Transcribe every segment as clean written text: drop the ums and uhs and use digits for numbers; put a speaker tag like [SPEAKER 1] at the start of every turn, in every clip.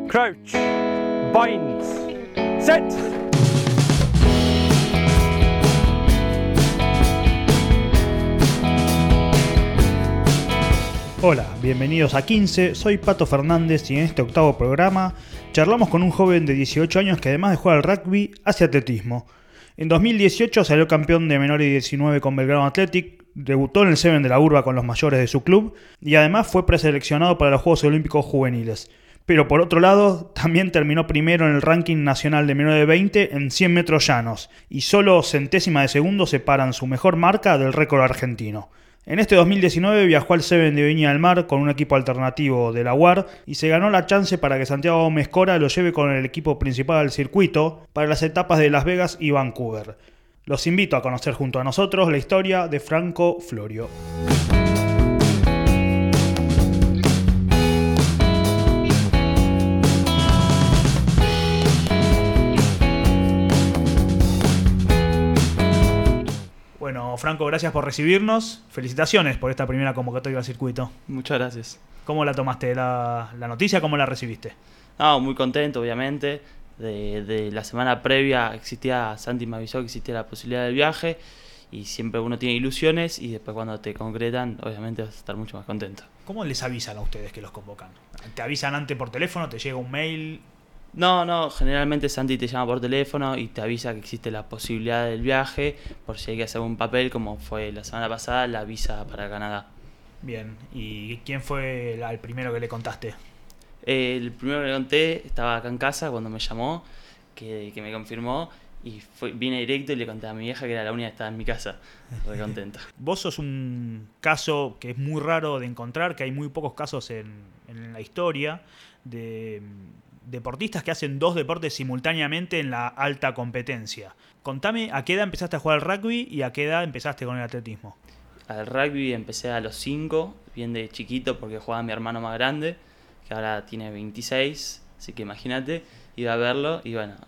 [SPEAKER 1] Crouch. Binds. Set.
[SPEAKER 2] Hola, bienvenidos a 15, soy Pato Fernández y en este octavo programa charlamos con un joven de 18 años que además de jugar al rugby, hace atletismo. En 2018 salió campeón de menores de 19 con Belgrano Athletic, debutó en el Seven de la Urba con los mayores de su club y además fue preseleccionado para los Juegos Olímpicos Juveniles. Pero por otro lado, también terminó primero en el ranking nacional de menores de 20 en 100 metros llanos y solo centésimas de segundo separan su mejor marca del récord argentino. En este 2019 viajó al Seven de Viña del Mar con un equipo alternativo de la UAR y se ganó la chance para que Santiago Gómez Cora lo lleve con el equipo principal del circuito para las etapas de Las Vegas y Vancouver. Los invito a conocer junto a nosotros la historia de Franco Florio. Bueno, Franco, gracias por recibirnos. Felicitaciones por esta primera convocatoria al circuito.
[SPEAKER 3] Muchas gracias.
[SPEAKER 2] ¿Cómo la tomaste la noticia? ¿Cómo la recibiste?
[SPEAKER 3] No, muy contento, obviamente. De la semana previa Santi me avisó que existía la posibilidad del viaje y siempre uno tiene ilusiones y después cuando te concretan, obviamente vas a estar mucho más contento.
[SPEAKER 2] ¿Cómo les avisan a ustedes que los convocan? ¿Te avisan antes por teléfono? ¿Te llega un mail?
[SPEAKER 3] No, generalmente Santi te llama por teléfono y te avisa que existe la posibilidad del viaje por si hay que hacer un papel, como fue la semana pasada, la visa para Canadá.
[SPEAKER 2] Bien, ¿y quién fue el primero que le contaste?
[SPEAKER 3] El primero que le conté estaba acá en casa cuando me llamó, que me confirmó y vine directo y le conté a mi vieja que era la única que estaba en mi casa. Re contento.
[SPEAKER 2] Vos sos un caso que es muy raro de encontrar, que hay muy pocos casos en la historia de deportistas que hacen dos deportes simultáneamente en la alta competencia. Contame, ¿a qué edad empezaste a jugar al rugby y a qué edad empezaste con el atletismo?
[SPEAKER 3] Al rugby empecé a los 5, bien de chiquito porque jugaba mi hermano más grande, que ahora tiene 26, así que imagínate, iba a verlo y bueno.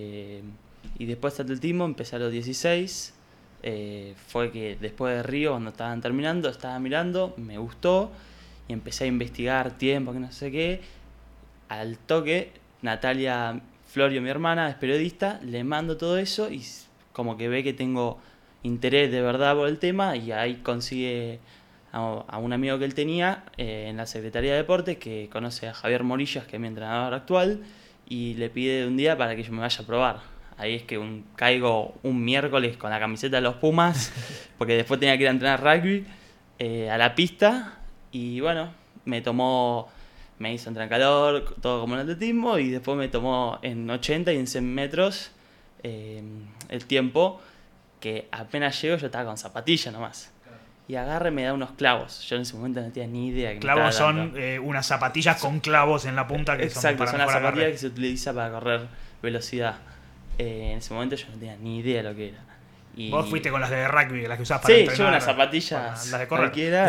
[SPEAKER 3] Y después de atletismo empecé a los 16, fue que después de Río, cuando estaban terminando, estaba mirando, me gustó y empecé a investigar tiempo, que no sé qué. Al toque, Natalia Florio, mi hermana, es periodista, le mando todo eso y como que ve que tengo interés de verdad por el tema y ahí consigue a un amigo que él tenía en la Secretaría de Deportes que conoce a Javier Morillas, que es mi entrenador actual, y le pide un día para que yo me vaya a probar. Ahí es que caigo un miércoles con la camiseta de los Pumas, porque después tenía que ir a entrenar rugby a la pista y bueno, me hizo entrar en calor, todo como en el atletismo, y después me tomó en 80 y en 100 metros el tiempo, que apenas llego yo estaba con zapatillas nomás. Claro. Y agarre me da unos clavos. Yo en ese momento no tenía ni idea.
[SPEAKER 2] Clavos son unas zapatillas con clavos en la punta que
[SPEAKER 3] exacto,
[SPEAKER 2] son
[SPEAKER 3] las zapatillas que se utiliza para correr velocidad. En ese momento yo no tenía ni idea de lo que era. Y
[SPEAKER 2] vos fuiste con las de rugby, las que usabas para entrenar.
[SPEAKER 3] Sí, yo unas zapatillas
[SPEAKER 2] las de correr.
[SPEAKER 3] Cualquiera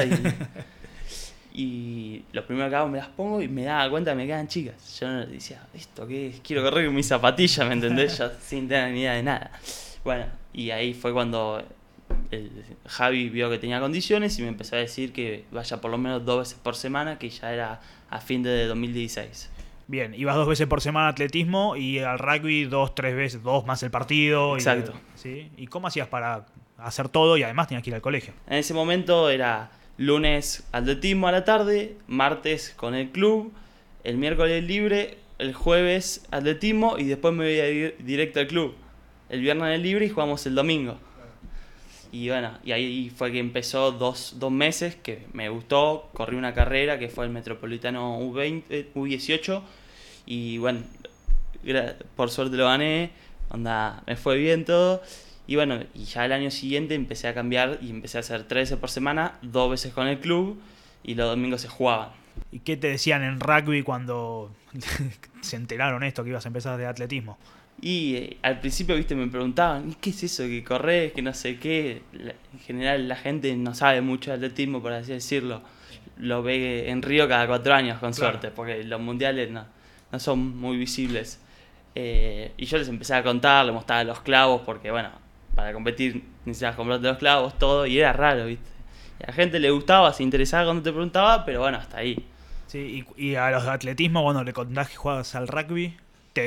[SPEAKER 3] y lo primero que hago me las pongo y me daba cuenta que me quedan chicas. Yo no decía, ¿esto qué es? Quiero correr con mis zapatillas, ¿me entendés? Yo sin tener ni idea de nada. Bueno, y ahí fue cuando Javi vio que tenía condiciones y me empezó a decir que vaya por lo menos 2 veces por semana, que ya era a fin de 2016.
[SPEAKER 2] Bien, ibas 2 veces por semana a atletismo y al rugby 2-3 veces, 2 más el partido.
[SPEAKER 3] Exacto.
[SPEAKER 2] ¿Sí? ¿Y cómo hacías para hacer todo y además tenías que ir al colegio?
[SPEAKER 3] En ese momento era lunes atletismo a la tarde, martes con el club, el miércoles libre, el jueves atletismo y después me voy a ir directo al club. El viernes es libre y jugamos el domingo. Y bueno, y ahí fue que empezó 2 meses que me gustó. Corrí una carrera que fue el Metropolitano U18 y bueno, por suerte lo gané, me fue bien todo. Y bueno, y ya el año siguiente empecé a cambiar y empecé a hacer 3 veces por semana, 2 veces con el club y los domingos se jugaban.
[SPEAKER 2] ¿Y qué te decían en rugby cuando se enteraron esto que ibas a empezar de atletismo?
[SPEAKER 3] Y al principio, viste, me preguntaban, ¿qué es eso que corres? Que no sé qué. En general la gente no sabe mucho de atletismo, por así decirlo. Lo ve en Río cada 4 años, con suerte, porque los mundiales no son muy visibles. Y yo les empecé a contar, les mostraba los clavos, porque bueno, para competir necesitabas comprarte los clavos, todo, y era raro, viste. Y a la gente le gustaba, se interesaba cuando te preguntaba, pero bueno, hasta ahí.
[SPEAKER 2] Sí, y a los de atletismo, bueno, le contás que juegas al rugby.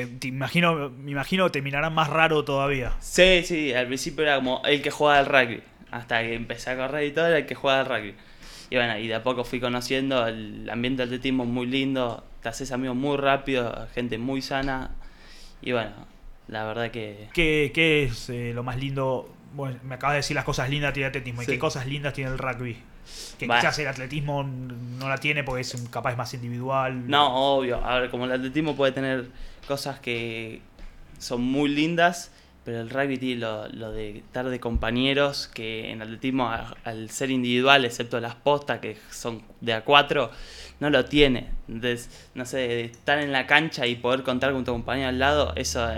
[SPEAKER 2] Me imagino terminará más raro todavía.
[SPEAKER 3] Sí, sí, al principio era como el que jugaba al rugby. Hasta que empecé a correr y todo, era el que jugaba al rugby. Y bueno, y de a poco fui conociendo el ambiente del atletismo muy lindo. Te haces amigos muy rápido, gente muy sana. Y bueno, la verdad que...
[SPEAKER 2] ¿Qué es lo más lindo? Bueno, me acabas de decir las cosas lindas que tiene el atletismo. ¿Y
[SPEAKER 3] Sí.
[SPEAKER 2] qué cosas lindas tiene el rugby? Que
[SPEAKER 3] Bah.
[SPEAKER 2] quizás el atletismo no la tiene porque es capaz más individual.
[SPEAKER 3] No, obvio. A ver, como el atletismo puede tener cosas que son muy lindas, pero el rugby tiene lo de estar de compañeros, que en atletismo, al ser individual, excepto las postas, que son de A4, no lo tiene. Entonces, no sé, de estar en la cancha y poder contar con tu compañero al lado, eso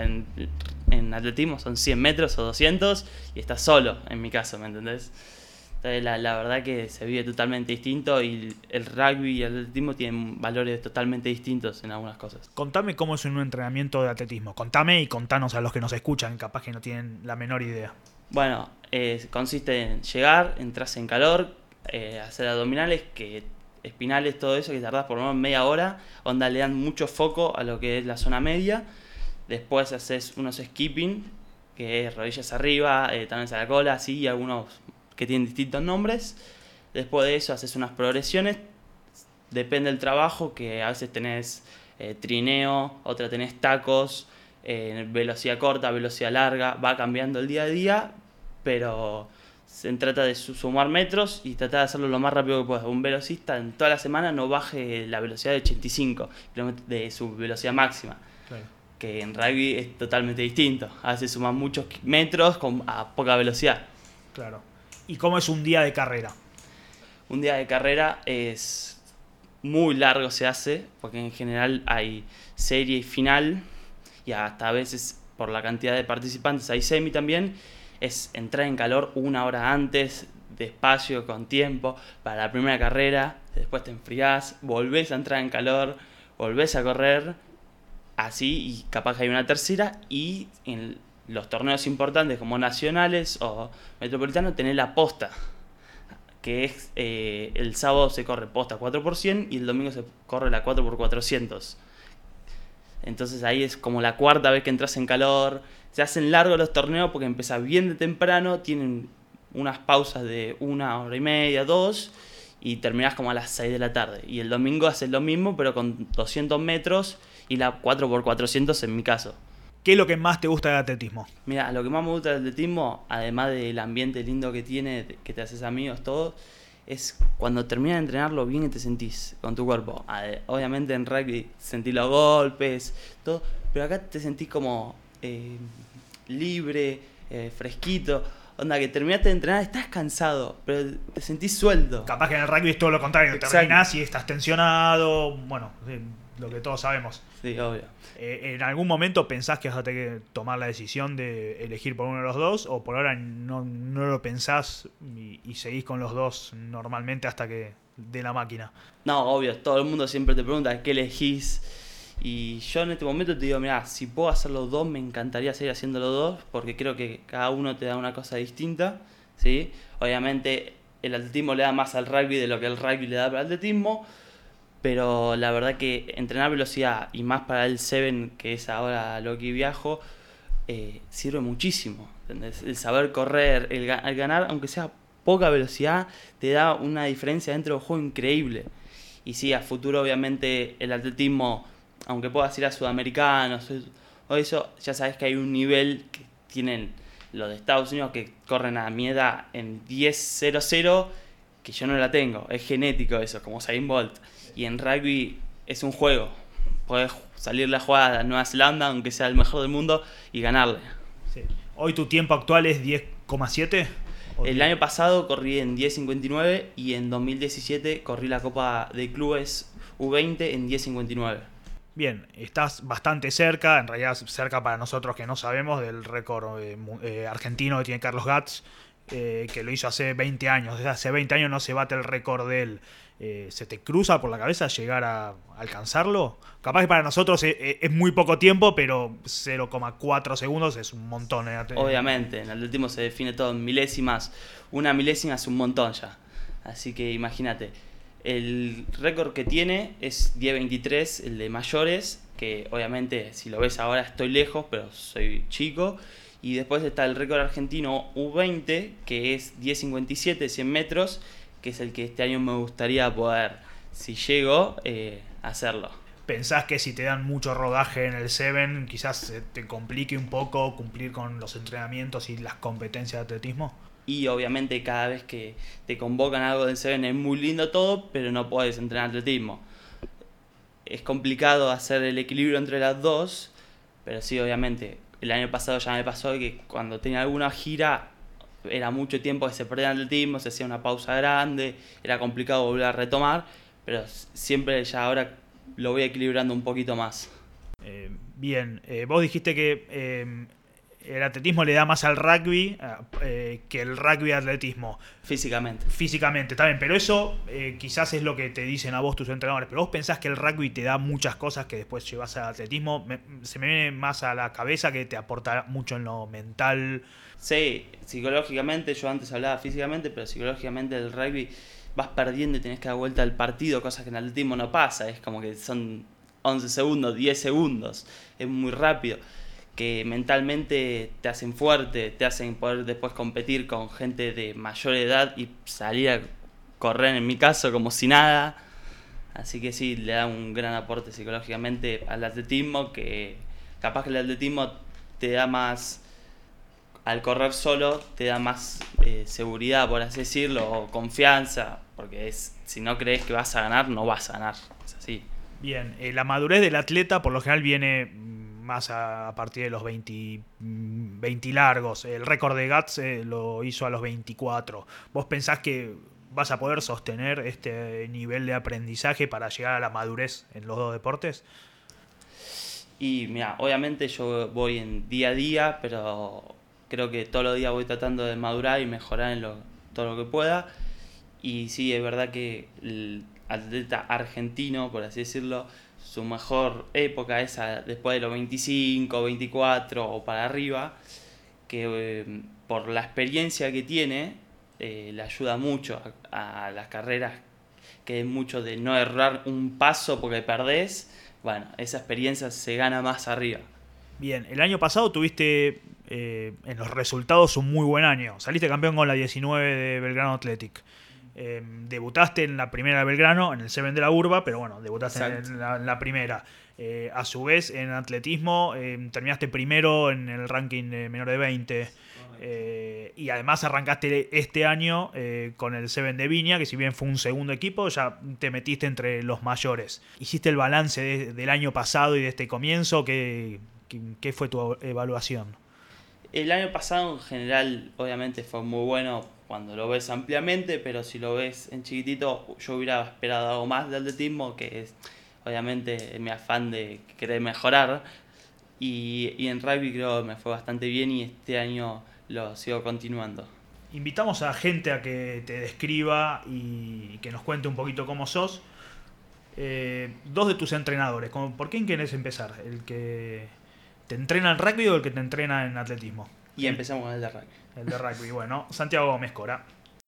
[SPEAKER 3] en atletismo son 100 metros o 200 y estás solo, en mi caso, ¿me entendés? Entonces, la verdad que se vive totalmente distinto y el rugby y el atletismo tienen valores totalmente distintos en algunas cosas.
[SPEAKER 2] Contame cómo es un entrenamiento de atletismo. Contame y contanos a los que nos escuchan, capaz que no tienen la menor idea.
[SPEAKER 3] Bueno, consiste en llegar, entras en calor, hacer abdominales, espinales, todo eso, que tardás por lo menos media hora, onda le dan mucho foco a lo que es la zona media. Después haces unos skipping, que es rodillas arriba, también a la cola, así, y algunos que tienen distintos nombres. Después de eso haces unas progresiones, depende del trabajo, que a veces tenés trineo, otra tenés tacos, velocidad corta, velocidad larga, va cambiando el día a día, pero se trata de sumar metros y tratar de hacerlo lo más rápido que puedas. Un velocista en toda la semana no baje la velocidad de 85 kilómetros de su velocidad máxima,
[SPEAKER 2] Claro.
[SPEAKER 3] que en rugby es totalmente distinto. A veces suman muchos metros a poca velocidad.
[SPEAKER 2] Claro. ¿Y cómo es un día de carrera?
[SPEAKER 3] Un día de carrera es muy largo, se hace, porque en general hay serie y final, y hasta a veces por la cantidad de participantes hay semi también. Es entrar en calor una hora antes, despacio, con tiempo, para la primera carrera, después te enfriás, volvés a entrar en calor, volvés a correr, así, y capaz que hay una tercera, y en los torneos importantes como nacionales o metropolitanos tenés la posta, que es el sábado se corre posta 4x100 y el domingo se corre la 4x400. Entonces ahí es como la cuarta vez que entras en calor. Se hacen largos los torneos porque empieza bien de temprano, tienen unas pausas de 1 hora y media, 2, y terminás como a las 6 de la tarde. Y el domingo haces lo mismo, pero con 200 metros y la 4x400 en mi caso.
[SPEAKER 2] ¿Qué es lo que más te gusta del atletismo?
[SPEAKER 3] Mira, lo que más me gusta del atletismo, además del ambiente lindo que tiene, que te haces amigos, todo, es cuando terminas de entrenar lo bien que te sentís con tu cuerpo. Obviamente en rugby sentís los golpes, todo, pero acá te sentís como libre, fresquito. Onda, que terminaste de entrenar, estás cansado, pero te sentís suelto.
[SPEAKER 2] Capaz que en el rugby es todo lo contrario.
[SPEAKER 3] Exacto.
[SPEAKER 2] Terminás y estás tensionado. Bueno, lo que todos sabemos.
[SPEAKER 3] Sí, obvio.
[SPEAKER 2] ¿En algún momento pensás que vas a tener que tomar la decisión de elegir por uno de los dos? ¿O por ahora no lo pensás y seguís con los dos normalmente hasta que dé la máquina?
[SPEAKER 3] No, obvio, todo el mundo siempre te pregunta qué elegís. Y yo en este momento te digo, mira, si puedo hacer los dos, me encantaría seguir haciendo los dos, porque creo que cada uno te da una cosa distinta, ¿sí? Obviamente el atletismo le da más al rugby de lo que el rugby le da al atletismo, pero la verdad que entrenar velocidad, y más para el 7, que es ahora lo que viajo, sirve muchísimo, ¿entendés? El saber correr, el ganar, aunque sea poca velocidad, te da una diferencia dentro del juego increíble. Y sí, a futuro obviamente el atletismo, aunque puedas ir a sudamericanos o eso, ya sabes que hay un nivel que tienen los de Estados Unidos que corren a mi edad en 10.00, que yo no la tengo. Es genético eso, como Usain Bolt. Y en rugby es un juego. Podés salirle a jugar a Nueva Zelanda, aunque sea el mejor del mundo, y ganarle.
[SPEAKER 2] Sí. ¿Hoy tu tiempo actual es 10,7?
[SPEAKER 3] El año pasado corrí en 10.59 y en 2017 corrí la Copa de Clubes U20 en 10.59.
[SPEAKER 2] Bien, estás bastante cerca, en realidad cerca para nosotros que no sabemos, del récord argentino que tiene Carlos Gatz, que lo hizo hace 20 años. Desde hace 20 años no se bate el récord de él. ¿Se te cruza por la cabeza llegar a alcanzarlo? Capaz que para nosotros es muy poco tiempo, pero 0,4 segundos es un montón.
[SPEAKER 3] Obviamente, en el atletismo se define todo en milésimas. Una milésima es un montón ya. Así que imagínate. El récord que tiene es 10.23, el de mayores, que obviamente si lo ves ahora estoy lejos, pero soy chico. Y después está el récord argentino U20, que es 10.57, 100 metros, que es el que este año me gustaría poder, si llego, hacerlo.
[SPEAKER 2] ¿Pensás que si te dan mucho rodaje en el Seven, quizás te complique un poco cumplir con los entrenamientos y las competencias de atletismo?
[SPEAKER 3] Y obviamente cada vez que te convocan a algo del Seven es muy lindo todo, pero no puedes entrenar atletismo. Es complicado hacer el equilibrio entre las dos, pero sí, obviamente, el año pasado ya me pasó que cuando tenía alguna gira era mucho tiempo que se perdía el atletismo, se hacía una pausa grande, era complicado volver a retomar, pero siempre ya ahora lo voy equilibrando un poquito más.
[SPEAKER 2] Bien, vos dijiste que el atletismo le da más al rugby que el rugby al atletismo.
[SPEAKER 3] Físicamente.
[SPEAKER 2] Físicamente, está bien, pero eso quizás es lo que te dicen a vos tus entrenadores. Pero vos pensás que el rugby te da muchas cosas que después llevas al atletismo. Se me viene más a la cabeza que te aporta mucho en lo mental.
[SPEAKER 3] Sí, psicológicamente, yo antes hablaba físicamente, pero psicológicamente el rugby vas perdiendo y tenés que dar vuelta al partido, cosas que en el atletismo no pasa. Es como que son 11 segundos, 10 segundos, es muy rápido. Que mentalmente te hacen fuerte, te hacen poder después competir con gente de mayor edad y salir a correr, en mi caso, como si nada. Así que sí, le da un gran aporte psicológicamente al atletismo, que capaz que el atletismo te da más, al correr solo, te da más seguridad, por así decirlo, o confianza, porque si no crees que vas a ganar, no vas a ganar, es así.
[SPEAKER 2] Bien, la madurez del atleta por lo general viene más a partir de los 20 largos. El récord de Guts lo hizo a los 24. ¿Vos pensás que vas a poder sostener este nivel de aprendizaje para llegar a la madurez en los dos deportes?
[SPEAKER 3] Y mira, obviamente yo voy en día a día, pero creo que todos los días voy tratando de madurar y mejorar en todo lo que pueda. Y sí, es verdad que el atleta argentino, por así decirlo, su mejor época es después de los 25, 24 o para arriba, que por la experiencia que tiene, le ayuda mucho a las carreras, que es mucho de no errar un paso porque perdés. Bueno, esa experiencia se gana más arriba.
[SPEAKER 2] Bien, el año pasado tuviste en los resultados un muy buen año. Saliste campeón con la 19 de Belgrano Athletic. Debutaste en la primera de Belgrano, en el Seven de la Urba, pero bueno, debutaste en la primera. A su vez, en atletismo, terminaste primero en el ranking de menor de 20. Y además arrancaste este año con el Seven de Viña, que si bien fue un segundo equipo, ya te metiste entre los mayores. ¿Hiciste el balance del año pasado y de este comienzo? ¿Qué fue tu evaluación?
[SPEAKER 3] El año pasado en general obviamente fue muy bueno cuando lo ves ampliamente, pero si lo ves en chiquitito yo hubiera esperado algo más de atletismo, que es obviamente mi afán de querer mejorar, y en rugby creo que me fue bastante bien y este año lo sigo continuando.
[SPEAKER 2] Invitamos a gente a que te describa y que nos cuente un poquito cómo sos. Dos de tus entrenadores, ¿por quién querés empezar? ¿El que te entrena en rugby o el que te entrena en atletismo?
[SPEAKER 3] Y empezamos con el de rugby.
[SPEAKER 2] El de rugby, bueno, Santiago Gómez Cora.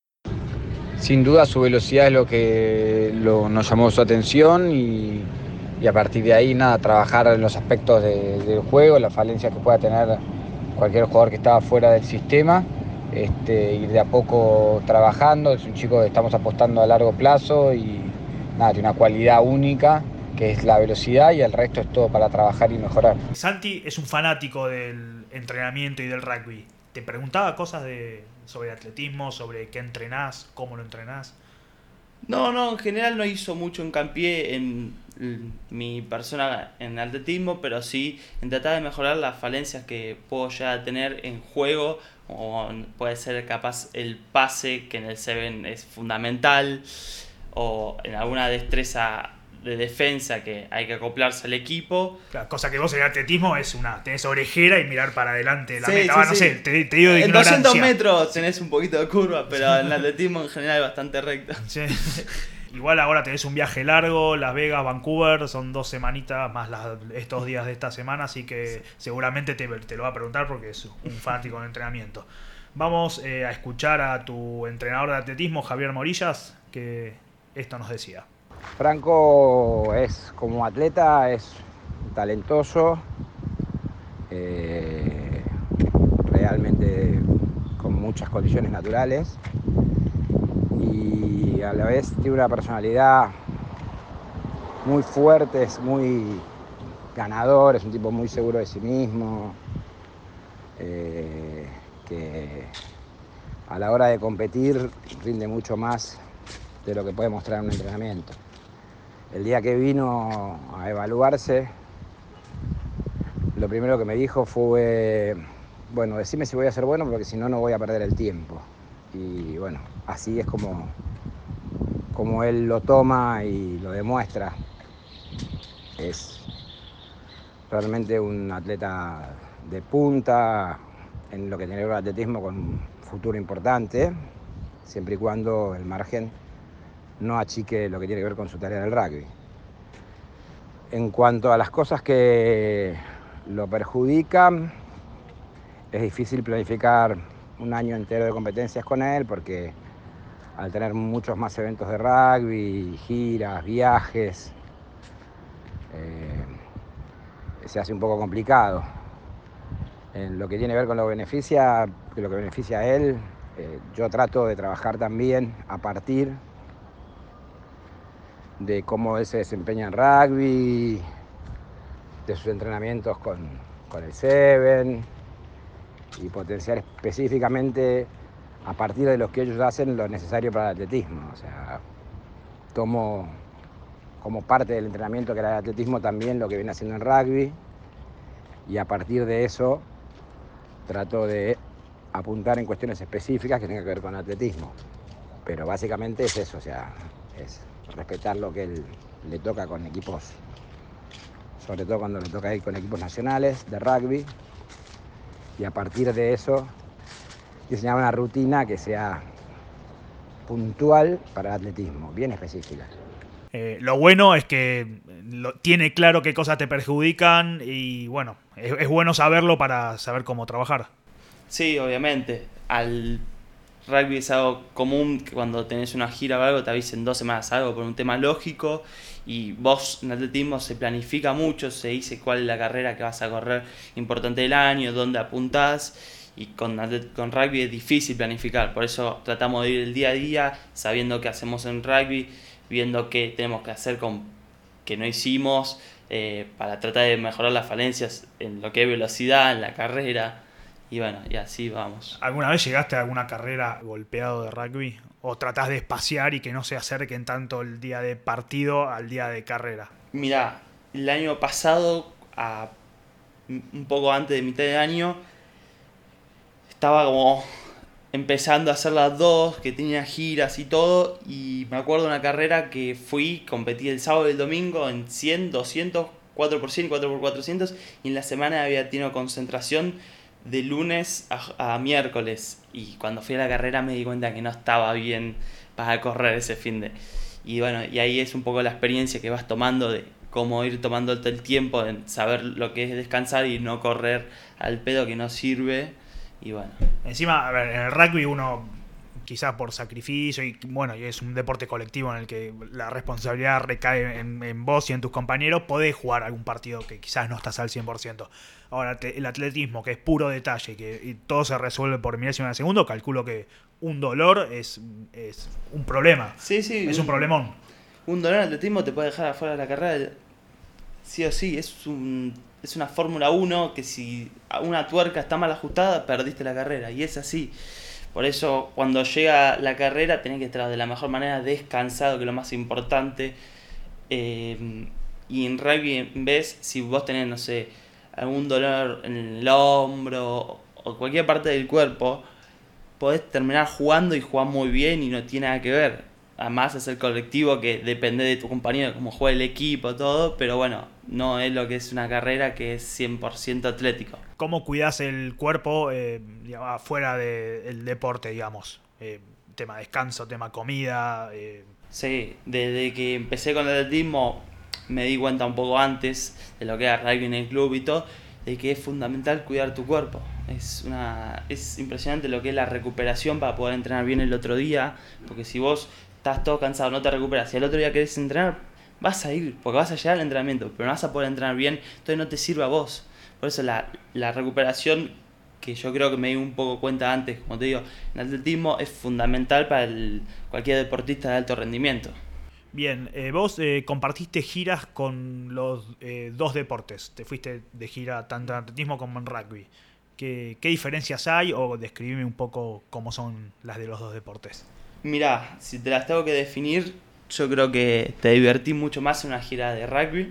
[SPEAKER 4] Sin duda su velocidad es lo que nos llamó su atención y a partir de ahí nada, trabajar en los aspectos del juego, las falencias que pueda tener cualquier jugador que estaba fuera del sistema, ir de a poco trabajando. Es un chico que estamos apostando a largo plazo y nada, tiene una cualidad única que es la velocidad y el resto es todo para trabajar y mejorar.
[SPEAKER 2] Santi es un fanático del entrenamiento y del rugby. ¿Te preguntaba cosas sobre atletismo, sobre qué entrenás, cómo lo entrenás?
[SPEAKER 3] No, en general no hizo mucho hincapié en mi persona en atletismo, pero sí en tratar de mejorar las falencias que puedo ya tener en juego, o puede ser capaz el pase, que en el Seven es fundamental, o en alguna destreza de defensa que hay que acoplarse al equipo.
[SPEAKER 2] Claro, cosa que vos en el atletismo tenés orejera y mirar para adelante la
[SPEAKER 3] sí,
[SPEAKER 2] meta.
[SPEAKER 3] Sí,
[SPEAKER 2] no
[SPEAKER 3] sí.
[SPEAKER 2] sé, te digo de
[SPEAKER 3] en
[SPEAKER 2] ignorancia.
[SPEAKER 3] 200 metros tenés un poquito de curva, pero en el atletismo en general es bastante recto.
[SPEAKER 2] Sí. Igual ahora tenés un viaje largo, Las Vegas, Vancouver, son 2 semanitas más estos días de esta semana, así que seguramente te lo va a preguntar porque es un fanático de entrenamiento. Vamos a escuchar a tu entrenador de atletismo, Javier Morillas, que esto nos decía.
[SPEAKER 4] Franco es, como atleta, es talentoso, realmente con muchas condiciones naturales, y a la vez tiene una personalidad muy fuerte, es muy ganador, es un tipo muy seguro de sí mismo, que a la hora de competir rinde mucho más de lo que puede mostrar en un entrenamiento. El día que vino a evaluarse, lo primero que me dijo fue, bueno, decime si voy a ser bueno, porque si no, no voy a perder el tiempo. Y bueno, así es como él lo toma y lo demuestra. Es realmente un atleta de punta en lo que tiene que ver con el atletismo, con un futuro importante, siempre y cuando el margen no achique lo que tiene que ver con su tarea en el rugby. En cuanto a las cosas que lo perjudican, es difícil planificar un año entero de competencias con él, porque al tener muchos más eventos de rugby, giras, viajes, se hace un poco complicado. En lo que tiene que ver con lo que beneficia a él, yo trato de trabajar también a partir de cómo él se desempeña en rugby, de sus entrenamientos con el Seven, y potenciar específicamente a partir de los que ellos hacen lo necesario para el atletismo. O sea, tomo como parte del entrenamiento que era el atletismo también lo que viene haciendo en rugby, y a partir de eso trato de apuntar en cuestiones específicas que tengan que ver con el atletismo. Pero básicamente es eso, o sea, es respetar lo que él le toca con equipos, sobre todo cuando le toca ir con equipos nacionales de rugby, y a partir de eso diseñar una rutina que sea puntual para el atletismo, bien específica.
[SPEAKER 2] Lo bueno es que tiene claro qué cosas te perjudican y bueno, es bueno saberlo para saber cómo trabajar.
[SPEAKER 3] Sí, obviamente. Al rugby es algo común que cuando tenés una gira o algo te avisen 2 semanas algo por un tema lógico, y vos en atletismo se planifica mucho, se dice cuál es la carrera que vas a correr importante del año, dónde apuntás, y con rugby es difícil planificar. Por eso tratamos de ir el día a día sabiendo qué hacemos en rugby, viendo qué tenemos que hacer con que no hicimos, para tratar de mejorar las falencias en lo que es velocidad, en la carrera. Y bueno, y así vamos.
[SPEAKER 2] ¿Alguna vez llegaste a alguna carrera golpeado de rugby? ¿O tratás de espaciar y que no se acerquen tanto el día de partido al día de carrera?
[SPEAKER 3] Mirá, el año pasado, un poco antes de mitad de año, estaba como empezando a hacer las 2, que tenía giras y todo, y me acuerdo de una carrera que competí el sábado y el domingo en 100, 200, 4x100, 4x400, y en la semana había tenido concentración de lunes a miércoles, y cuando fui a la carrera me di cuenta que no estaba bien para correr ese finde. Y bueno, y ahí es un poco la experiencia que vas tomando de cómo ir tomando el tiempo, en saber lo que es descansar y no correr al pedo que no sirve. Y bueno.
[SPEAKER 2] Encima, a ver, en el rugby uno, quizás por sacrificio, y bueno, y es un deporte colectivo en el que la responsabilidad recae en vos y en tus compañeros, podés jugar algún partido que quizás no estás al 100%. Ahora, el atletismo, que es puro detalle y todo se resuelve por milésima de segundo, calculo que un dolor es un problema.
[SPEAKER 3] Sí, sí.
[SPEAKER 2] Es un problemón.
[SPEAKER 3] Un dolor en atletismo te puede dejar afuera de la carrera, sí o sí. Es una Fórmula 1 que si una tuerca está mal ajustada, perdiste la carrera. Y es así. Por eso, cuando llega la carrera, tenés que estar de la mejor manera descansado, que es lo más importante. Y en rugby, en vez, si vos tenés, no sé, algún dolor en el hombro o cualquier parte del cuerpo, podés terminar jugando y jugar muy bien y no tiene nada que ver. Además es el colectivo, que depende de tu compañero, cómo juega el equipo, todo, pero bueno, no es lo que es una carrera que es 100% atlético.
[SPEAKER 2] ¿Cómo cuidás el cuerpo digamos, afuera del deporte, digamos? Tema descanso, tema comida.
[SPEAKER 3] Sí, desde que empecé con el atletismo me di cuenta un poco antes de lo que era rugby en el club y todo, de que es fundamental cuidar tu cuerpo. Es impresionante lo que es la recuperación para poder entrenar bien el otro día, porque si vos estás todo cansado, no te recuperas, y al otro día querés entrenar, vas a ir, porque vas a llegar al entrenamiento, pero no vas a poder entrenar bien, entonces no te sirve a vos. Por eso la recuperación, que yo creo que me di un poco cuenta antes, como te digo, en atletismo es fundamental para cualquier deportista de alto rendimiento.
[SPEAKER 2] Bien, vos compartiste giras con los dos deportes. Te fuiste de gira tanto en atletismo como en rugby. ¿Qué diferencias hay? O describime un poco cómo son las de los dos deportes.
[SPEAKER 3] Mirá, si te las tengo que definir, yo creo que te divertí mucho más en una gira de rugby,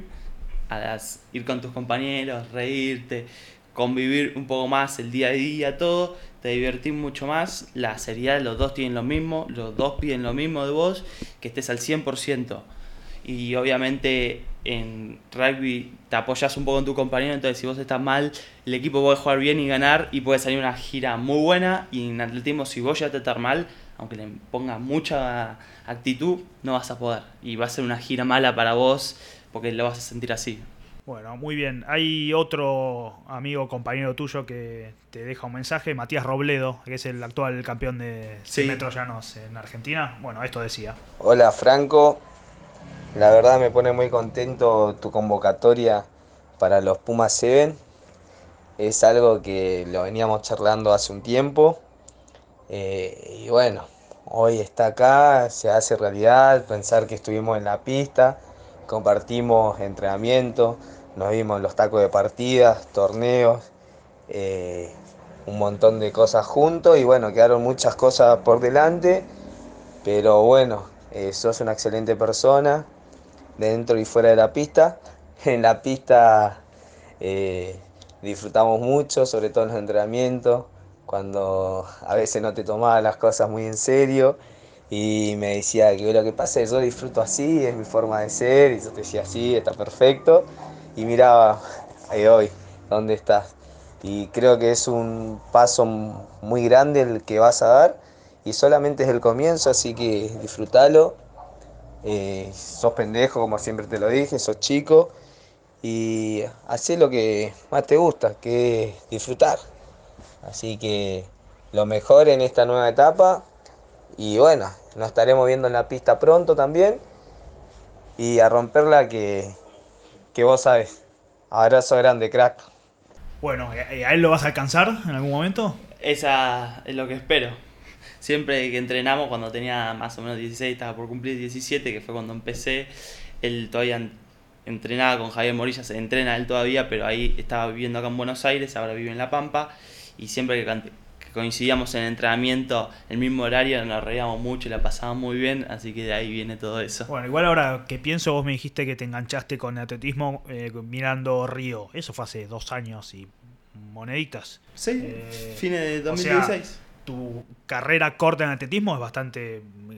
[SPEAKER 3] ir con tus compañeros, reírte, convivir un poco más el día a día, todo, te divertís mucho más, la seriedad, los dos tienen lo mismo, los dos piden lo mismo de vos, que estés al 100%. Y obviamente en rugby te apoyas un poco en tu compañero, entonces si vos estás mal, el equipo puede jugar bien y ganar y puede salir una gira muy buena. Y en atletismo, si vos llegaste a estar mal, aunque le pongas mucha actitud, no vas a poder. Y va a ser una gira mala para vos porque lo vas a sentir así.
[SPEAKER 2] Bueno, muy bien. Hay otro amigo, compañero tuyo que te deja un mensaje, Matías Robledo, que es el actual campeón de 100 metros llanos en Argentina. Bueno, esto decía.
[SPEAKER 5] Hola Franco, la verdad me pone muy contento tu convocatoria para los Pumas 7. Es algo que lo veníamos charlando hace un tiempo y bueno, hoy está acá, se hace realidad, pensar que estuvimos en la pista, compartimos entrenamiento, nos vimos en los tacos de partidas, torneos, un montón de cosas juntos y bueno, quedaron muchas cosas por delante, pero bueno, sos una excelente persona dentro y fuera de la pista. En la pista eh, disfrutamos mucho, sobre todo en los entrenamientos, cuando a veces no te tomaba las cosas muy en serio y me decía que lo que pasa es que yo disfruto así, es mi forma de ser, y yo te decía sí, está perfecto, y miraba, ahí hoy, ¿dónde estás? Y creo que es un paso muy grande el que vas a dar y solamente es el comienzo, así que disfrútalo. Sos pendejo, como siempre te lo dije, sos chico y hacé lo que más te gusta, que es disfrutar. Así que lo mejor en esta nueva etapa y bueno, nos estaremos viendo en la pista pronto también y a romperla que vos sabés. Abrazo grande, crack.
[SPEAKER 2] Bueno, ¿a él lo vas a alcanzar en algún momento?
[SPEAKER 3] Esa es lo que espero. Siempre que entrenamos, cuando tenía más o menos 16, estaba por cumplir 17, que fue cuando empecé, él todavía entrenaba con Javier Morilla, se entrena él todavía, pero ahí estaba viviendo acá en Buenos Aires, ahora vive en La Pampa, y siempre que coincidíamos en el entrenamiento, el mismo horario, nos reíamos mucho y la pasábamos muy bien, así que de ahí viene todo eso.
[SPEAKER 2] Bueno, igual ahora que pienso, vos me dijiste que te enganchaste con el atletismo mirando Río. Eso fue hace 2 años y moneditas.
[SPEAKER 3] Sí, fines de 2016.
[SPEAKER 2] O sea, tu carrera corta en atletismo es bastante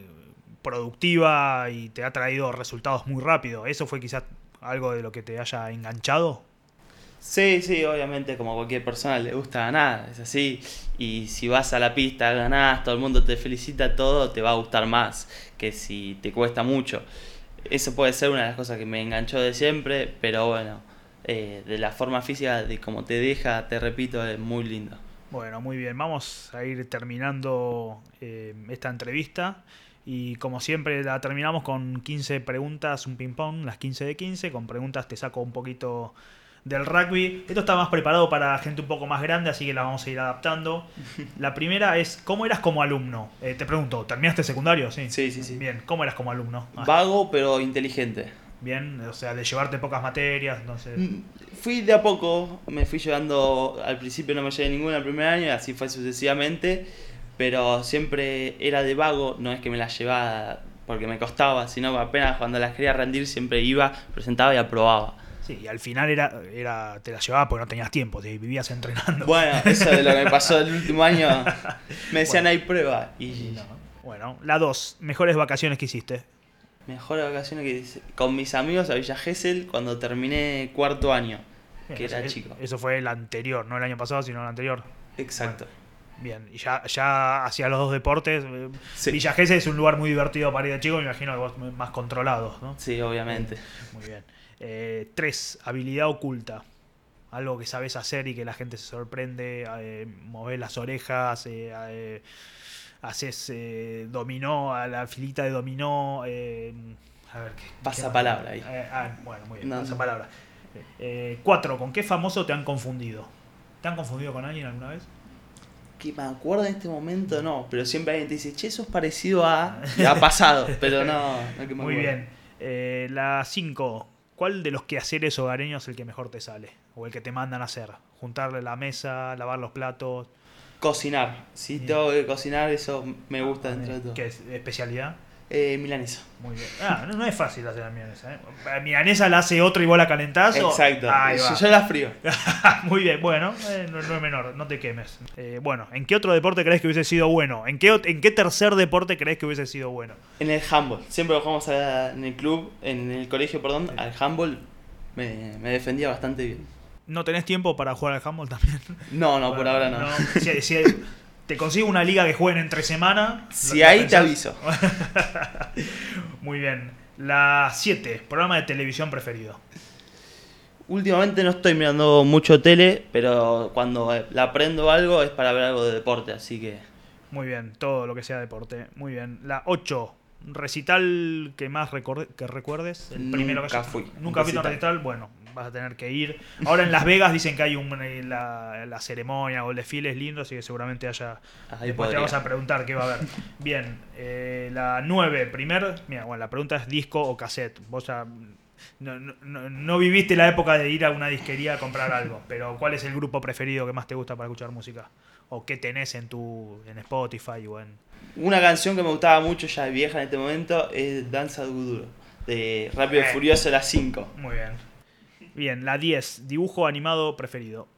[SPEAKER 2] productiva y te ha traído resultados muy rápido. ¿Eso fue quizás algo de lo que te haya enganchado?
[SPEAKER 3] Sí, obviamente como cualquier persona le gusta ganar, es así. Y si vas a la pista, ganás, todo el mundo te felicita, todo te va a gustar más que si te cuesta mucho. Eso puede ser una de las cosas que me enganchó de siempre, pero bueno, de la forma física, de cómo te deja, te repito, es muy lindo.
[SPEAKER 2] Bueno, muy bien. Vamos a ir terminando esta entrevista. Y como siempre la terminamos con 15 preguntas, un ping-pong, las 15 de 15. Con preguntas te saco un poquito del rugby. Esto está más preparado para gente un poco más grande, así que la vamos a ir adaptando. La primera es, ¿cómo eras como alumno? Te pregunto, ¿terminaste secundario? Sí.
[SPEAKER 3] Sí.
[SPEAKER 2] Bien, ¿cómo eras como alumno?
[SPEAKER 3] Vago, pero inteligente.
[SPEAKER 2] Bien, o sea, de llevarte pocas materias, entonces...
[SPEAKER 3] Fui de a poco, me fui llevando, al principio no me llevé ninguna el primer año, y así fue sucesivamente, pero siempre era de vago, no es que me las llevaba porque me costaba, sino que apenas cuando las quería rendir siempre iba, presentaba y aprobaba.
[SPEAKER 2] Sí, y al final era te la llevaba porque no tenías tiempo, te vivías entrenando.
[SPEAKER 3] Bueno, eso es lo que me pasó el último año, me decían bueno, hay prueba. Y...
[SPEAKER 2] No. Bueno, la 2, mejores vacaciones que hiciste.
[SPEAKER 3] Mejores vacaciones que hice con mis amigos a Villa Gesell cuando terminé cuarto año, que era chico.
[SPEAKER 2] Eso fue el anterior, no el año pasado, sino el anterior.
[SPEAKER 3] Exacto.
[SPEAKER 2] Bueno, bien, y ya hacía los dos deportes.
[SPEAKER 3] Sí.
[SPEAKER 2] Villa Gesell es un lugar muy divertido para ir de chico, me imagino que vos más controlados, ¿no?
[SPEAKER 3] Sí, obviamente.
[SPEAKER 2] Muy bien. 3, habilidad oculta. Algo que sabes hacer y que la gente se sorprende, mover las orejas, haces dominó, a la filita de dominó. A ver,
[SPEAKER 3] Pasapalabra ahí.
[SPEAKER 2] Bueno, muy bien,
[SPEAKER 3] No.
[SPEAKER 2] pasapalabra. 4. ¿Con qué famoso te han confundido? ¿Te han confundido con alguien alguna vez?
[SPEAKER 3] Que me acuerdo en este momento, no, pero siempre alguien te dice, che, eso es parecido a... Y ha pasado, pero no que me
[SPEAKER 2] Muy
[SPEAKER 3] acuerdo.
[SPEAKER 2] bien. La 5. ¿Cuál de los quehaceres hogareños es el que mejor te sale? O el que te mandan a hacer. Juntarle la mesa, lavar los platos.
[SPEAKER 3] Cocinar. Si
[SPEAKER 2] Bien.
[SPEAKER 3] tengo que cocinar, eso me gusta dentro de todo.
[SPEAKER 2] ¿Qué es? ¿Especialidad?
[SPEAKER 3] Milanesa.
[SPEAKER 2] Muy bien. No es fácil hacer la milanesa, ¿eh? La milanesa la hace otro y vos la calentás.
[SPEAKER 3] Exacto.
[SPEAKER 2] Ahí va.
[SPEAKER 3] Yo la frío.
[SPEAKER 2] Muy bien, bueno, no es menor, no te quemes. Bueno, ¿en qué otro deporte crees que hubiese sido bueno? ¿En qué tercer deporte crees que hubiese sido bueno?
[SPEAKER 3] En el handball. Siempre lo jugamos en el club, en el colegio, perdón. Al handball me defendía bastante bien.
[SPEAKER 2] ¿No tenés tiempo para jugar al handball también?
[SPEAKER 3] No, por ahora no.
[SPEAKER 2] Si te consigo una liga que jueguen entre semana.
[SPEAKER 3] Si
[SPEAKER 2] ¿lo
[SPEAKER 3] hay,
[SPEAKER 2] pensás?
[SPEAKER 3] te aviso.
[SPEAKER 2] Muy bien. La 7, programa de televisión preferido.
[SPEAKER 3] Últimamente no estoy mirando mucho tele, pero cuando aprendo algo es para ver algo de deporte, así que...
[SPEAKER 2] Muy bien, todo lo que sea deporte. Muy bien. La 8, recital que más que recuerdes. El primero que
[SPEAKER 3] Nunca fui.
[SPEAKER 2] Nunca fuiste a un recital. Bueno, vas a tener que ir. Ahora en Las Vegas dicen que hay la ceremonia o el desfile es lindo, así que seguramente haya...
[SPEAKER 3] Ahí
[SPEAKER 2] Después te
[SPEAKER 3] podría.
[SPEAKER 2] vamos a preguntar qué va a haber. Bien, la 9, mira, bueno, la pregunta es disco o cassette. Vos ya no viviste la época de ir a una disquería a comprar algo, pero ¿cuál es el grupo preferido que más te gusta para escuchar música? ¿O qué tenés en Spotify o en...?
[SPEAKER 3] Una canción que me gustaba mucho, ya vieja en este momento, es Danza Duro, de Rápido y Furioso, la 5.
[SPEAKER 2] Muy bien. Bien, la 10, dibujo animado preferido.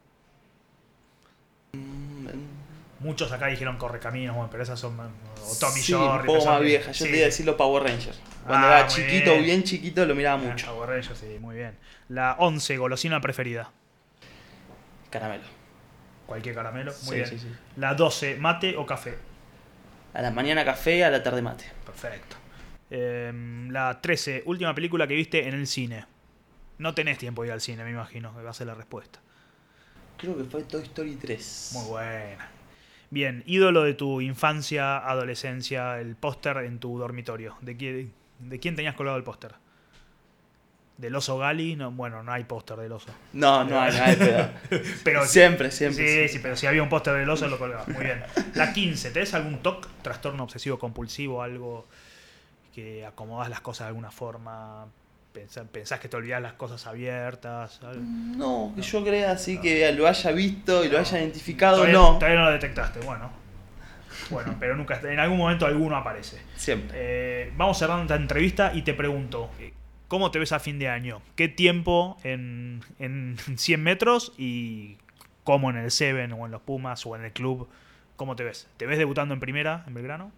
[SPEAKER 2] Muchos acá dijeron Correcaminos, bueno, pero esas son... O Tommy
[SPEAKER 3] Sí,
[SPEAKER 2] Jerry.
[SPEAKER 3] un poco
[SPEAKER 2] son-
[SPEAKER 3] más vieja. Yo
[SPEAKER 2] sí,
[SPEAKER 3] te iba a decir los Power Rangers. Cuando
[SPEAKER 2] Ah,
[SPEAKER 3] era
[SPEAKER 2] muy
[SPEAKER 3] chiquito,
[SPEAKER 2] bien.
[SPEAKER 3] bien chiquito, lo miraba mucho.
[SPEAKER 2] Power Rangers, sí, muy bien. La 11, golosina preferida.
[SPEAKER 3] Caramelo.
[SPEAKER 2] Cualquier caramelo, muy
[SPEAKER 3] Sí,
[SPEAKER 2] bien.
[SPEAKER 3] sí, sí.
[SPEAKER 2] La 12, mate o café.
[SPEAKER 3] A la mañana café, a la tarde mate.
[SPEAKER 2] Perfecto. La 13, última película que viste en el cine. No tenés tiempo de ir al cine, me imagino, que va a ser la respuesta.
[SPEAKER 3] Creo que fue Toy Story 3.
[SPEAKER 2] Muy buena. Bien, ídolo de tu infancia, adolescencia, el póster en tu dormitorio. ¿De quién tenías colgado el póster? ¿Del oso Gali? No, bueno, no hay póster del oso.
[SPEAKER 3] No hay,
[SPEAKER 2] Pero
[SPEAKER 3] siempre.
[SPEAKER 2] Sí, pero si había un póster del oso lo colgabas. Muy bien. La 15, ¿tenés algún TOC? Trastorno obsesivo compulsivo, algo que acomodás las cosas de alguna forma, pensás que te olvidás las cosas abiertas, algo?
[SPEAKER 3] No, que yo crea así que lo haya visto y lo haya identificado,
[SPEAKER 2] Todavía no lo detectaste, bueno, pero nunca, en algún momento alguno aparece.
[SPEAKER 3] Siempre.
[SPEAKER 2] Vamos cerrando esta entrevista y te pregunto, ¿cómo te ves a fin de año? ¿Qué tiempo en 100 metros y cómo en el Seven o en los Pumas o en el club? ¿Cómo te ves? ¿Te ves debutando en primera, en Belgrano?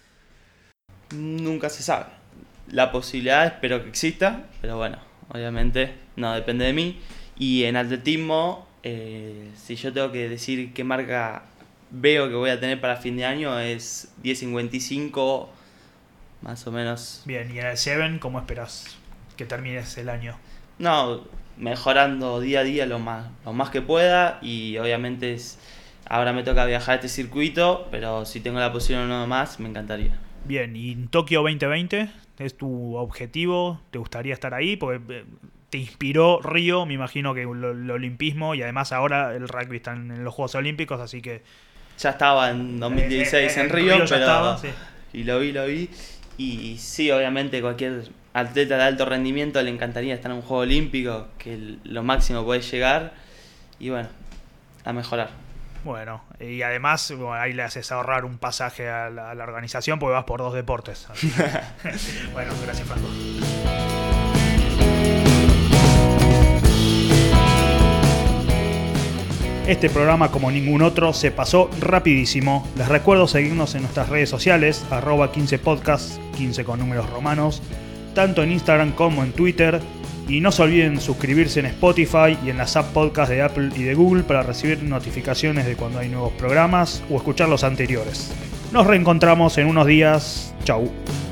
[SPEAKER 3] Nunca se sabe. La posibilidad espero que exista, pero bueno, obviamente no depende de mí. Y en atletismo, si yo tengo que decir qué marca veo que voy a tener para fin de año, es 10.55, más o menos.
[SPEAKER 2] Bien, y en el Seven, ¿cómo esperás que termines el año?
[SPEAKER 3] No, mejorando día a día lo más que pueda, y obviamente ahora me toca viajar a este circuito, pero si tengo la posibilidad de uno más, me encantaría.
[SPEAKER 2] Bien, ¿y en Tokio 2020 es tu objetivo? ¿Te gustaría estar ahí? Porque te inspiró Río, me imagino que el olimpismo, y además ahora el rugby está en los Juegos Olímpicos, así que...
[SPEAKER 3] Ya estaba en 2016 en Río,
[SPEAKER 2] ya
[SPEAKER 3] pero
[SPEAKER 2] estaba, sí.
[SPEAKER 3] y lo vi. Y sí, obviamente cualquier atleta de alto rendimiento le encantaría estar en un Juego Olímpico, que lo máximo puede llegar, y bueno, a mejorar.
[SPEAKER 2] Bueno, y además ahí le haces ahorrar un pasaje a la organización porque vas por 2 deportes. Bueno, gracias, Franco. Este programa, como ningún otro, se pasó rapidísimo. Les recuerdo seguirnos en nuestras redes sociales, @15podcast, 15 con números romanos, tanto en Instagram como en Twitter. Y no se olviden suscribirse en Spotify y en las app podcast de Apple y de Google para recibir notificaciones de cuando hay nuevos programas o escuchar los anteriores. Nos reencontramos en unos días. Chau.